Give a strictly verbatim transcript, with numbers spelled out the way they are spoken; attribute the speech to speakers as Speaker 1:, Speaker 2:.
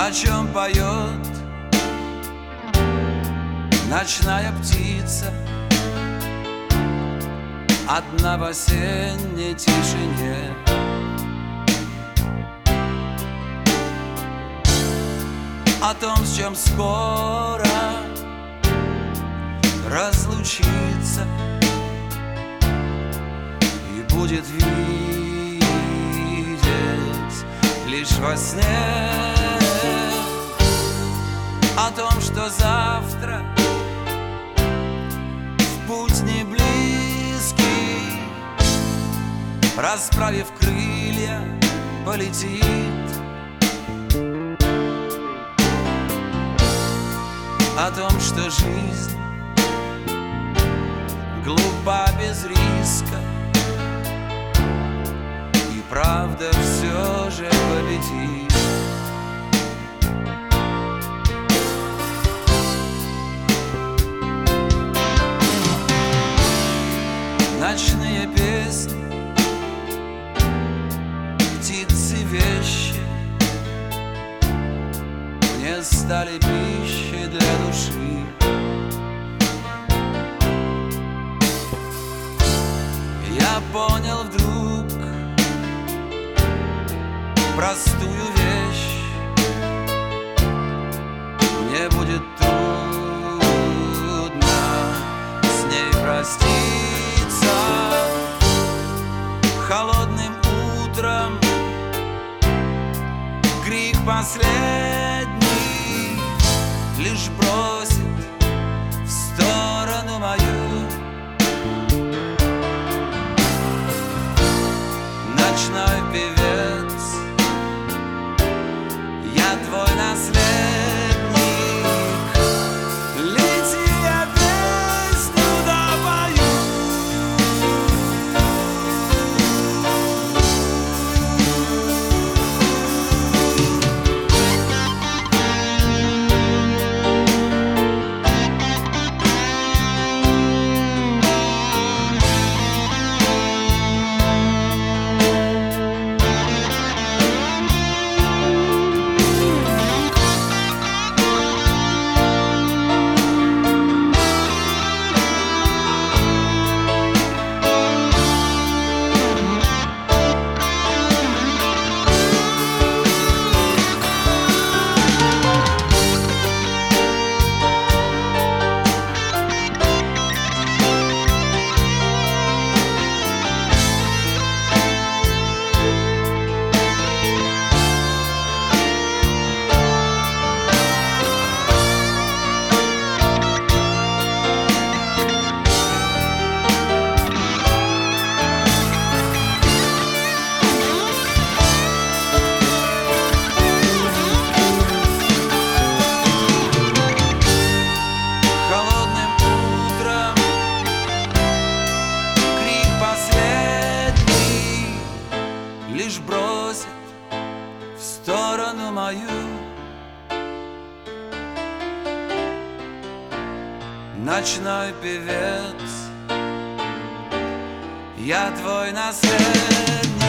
Speaker 1: О чем поет ночная птица одна в осенней тишине. О том, с чем скоро разлучиться и будет видеть лишь во сне. О том, что завтра в путь не близкий, расправив крылья, полетит. О том, что жизнь глупа без риска, и правда все же победит. Ночные песни, птицы, вещи мне стали пищей для души. Я понял вдруг простую вещь: мне будет трудно с ней проститься. Холодным утром крик последний лишь бросит в сторону мою. Ночной певец, я твой наследник. Лети, я песню допою. Лишь бросит в сторону мою. Ночной певец, я твой наследник.